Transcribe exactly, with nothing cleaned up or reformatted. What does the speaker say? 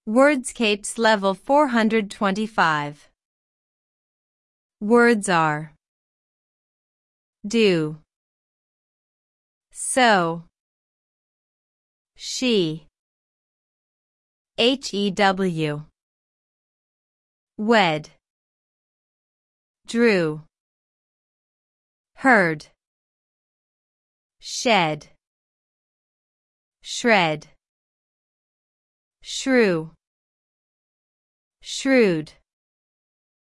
Wordscapes Level four hundred twenty-five. Words are do, so, she, hew, wed, drew, heard, shed, shred, shrew, shrewd.